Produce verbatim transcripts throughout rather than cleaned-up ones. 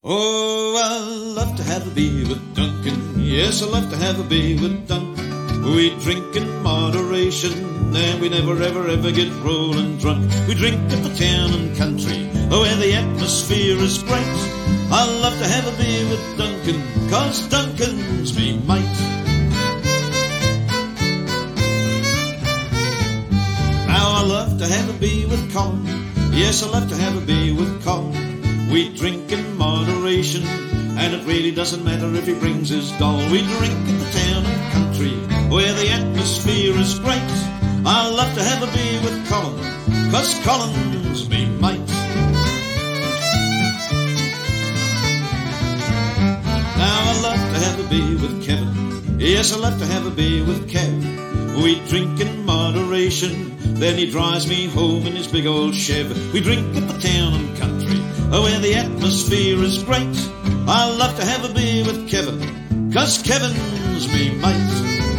Oh, I love to have a beer with Duncan. Yes, I love to have a beer with Duncan. We drink in moderation, and we never, ever, ever get rolling drunk. We drink at the town and country, where the atmosphere is great. I love to have a beer with Duncan, 'cause Duncan's me mate. Now I love to have a beer with Colin. Yes, I love to have a beer with Colin. We drink in moderation, and it really doesn't matter if he brings his doll. We drink in the town and country, where the atmosphere is great. I love to have a beer with Colin, 'cause Colin's me mate. Now I love to have a beer with Kevin. Yes, I love to have a beer with Kev. We drink in moderation, then he drives me home in his big old Chev. We drink at the town and country, where the atmosphere is great. I love to have a beer with Kevin, 'cause Kevin's me mate.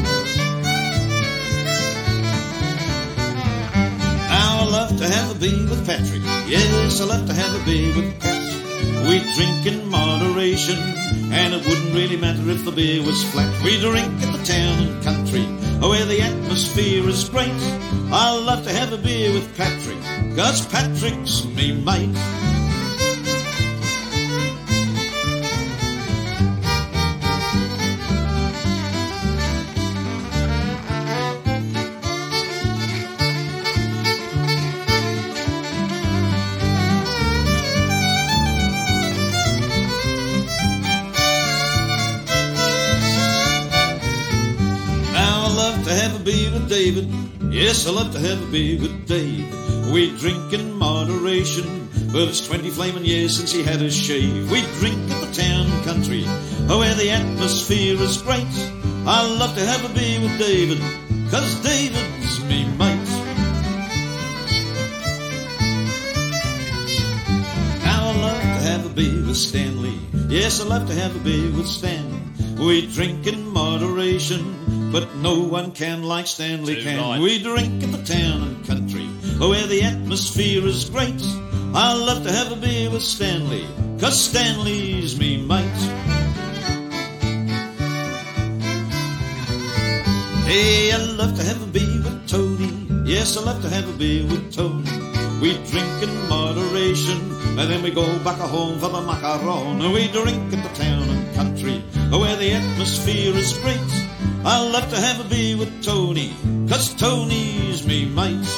Now I love to have a beer with Patrick. Yes, I love to have a beer with Pat. We drink in moderation, and it wouldn't really matter if the beer was flat. We drink at the town and country, where the atmosphere is great. I love to have a beer with Patrick, 'cause Patrick's me mate. To have a beer with David. Yes, I love to have a beer with Dave. We drink in moderation, but it's twenty flaming years since he had his shave. We drink at the town and country, where the atmosphere is great. I love to have a beer with David, 'cause David's me mate. Now I love to have a beer with Stanley. Yes, I love to have a beer with Stan. We drink in moderation, but no one can like Stanley Too can. right. We drink in the town and country, where the atmosphere is great. I love to have a beer with Stanley, 'cause Stanley's me mate. Hey, I love to have a beer with Tony. Yes, I love to have a beer with Tony. We drink in moderation, and then we go back home for the macaron. We drink in the town and country, where the atmosphere is great. I love to have a beer with Tony, 'cause Tony's me mate.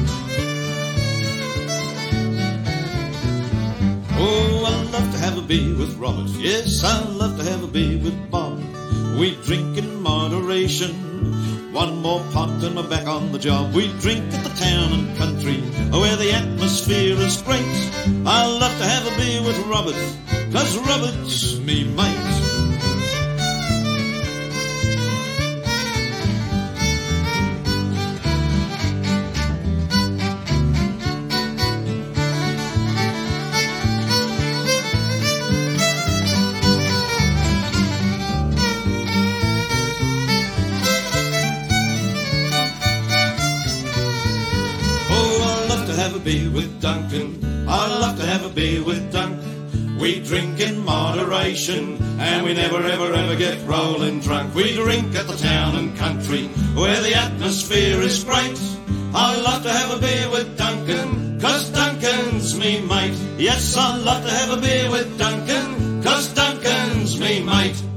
Oh, I love to have a beer with Robert. Yes, I love to have a beer with Bob. We drink in moderation, one more pot and we're back on the job. We drink at the town and country, where the atmosphere is great. I love to have a beer with Robert, 'cause Robert's me mate. Have a beer with Duncan. I love to have a beer with Duncan. We drink in moderation, and we never, ever, ever get rolling drunk. We drink at the town and country, where the atmosphere is great. I love to have a beer with Duncan, 'cause Duncan's me mate. Yes, I love to have a beer with Duncan, 'cause Duncan's me mate.